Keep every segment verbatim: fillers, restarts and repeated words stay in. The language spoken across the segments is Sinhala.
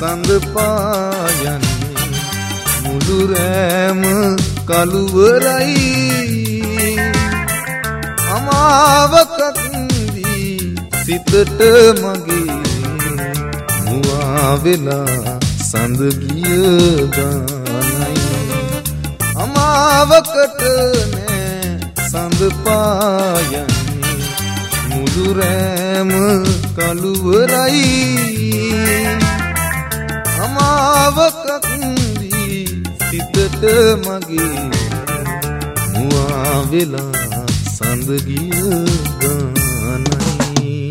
සඳ පායන්නේ මුළු රෑම කළුවරයි අමාවකත්දී සිතට මගේ මුවා වෙලා සඳ ගිය ගානයි අමාවකට නෑ සඳ පායන්නේ මුළු රෑම කළුවරයි අමාවකත්දී සිතට මගේ මුවා වෙලා සඳ ගිය ගානයි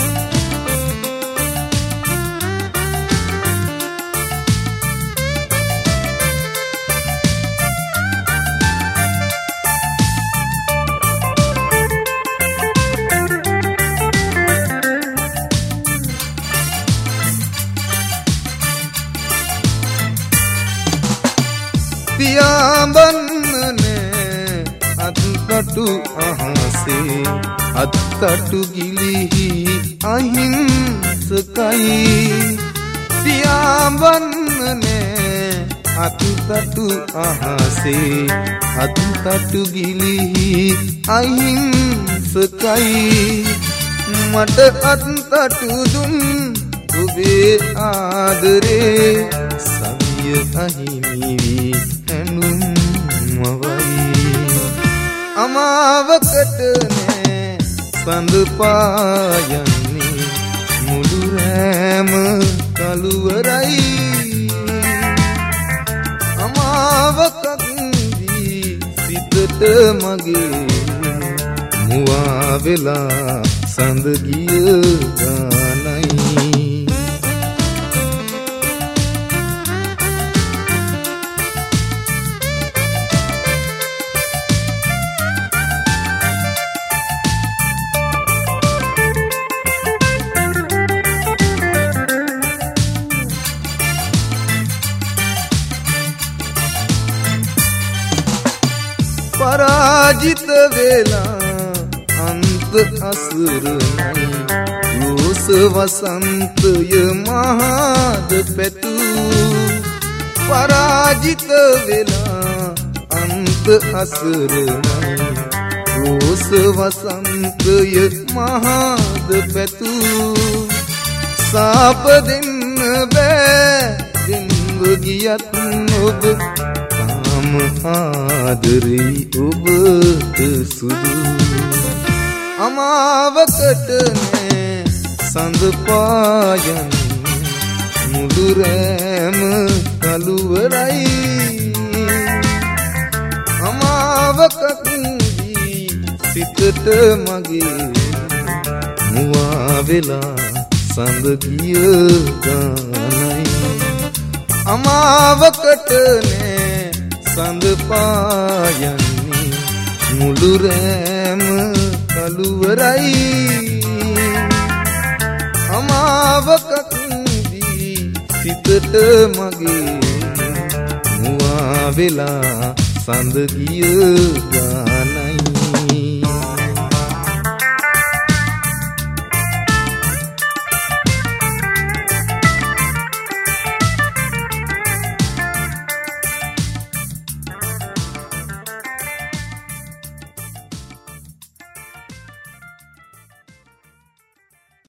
පියාඹන්නනේ අත්කටු අහසේ අත්තටු ගිලිහි අහිංසකයි පියාඹන්නනේ අත්තටු අහසේ අත්තටු ගිලිහි අහිංසකයි මට අත්තටු දුන් ඔබේ ආදරේ සවිය අහිමි වී ඇනුම් මවයි අමාවකට නෑ සඳ පායන්නේ මුළු රෑම කළුවරයි අමාවකත්දී සිතට මගේ මුවා වෙලා සඳ ගිය ගානයි පරාජිත වෙලා අන්ත අසුරනයි රෝස වසන්තය මහද පැතු පරාජිත වෙලා අන්ත අසුරනයි රෝස වසන්තය මහද පැතු සාප දෙන්න බෑ දෙන්ව ගියත් ඔබ ආදරේ ඔබට සුදු අමාවකට නෑ සඳ පායන්නේ මුළු රෑම කළුවරයි අමාවකත්දී සිතට මගේ මුවා වෙලා සඳ ගිය ගානයි අමාවකට නෑ සඳ පායන්නේ මුළු රෑම කළුවරයි අමාවකත්දී සිතට මගේ මුවා වෙලා සඳ ගිය ගානයි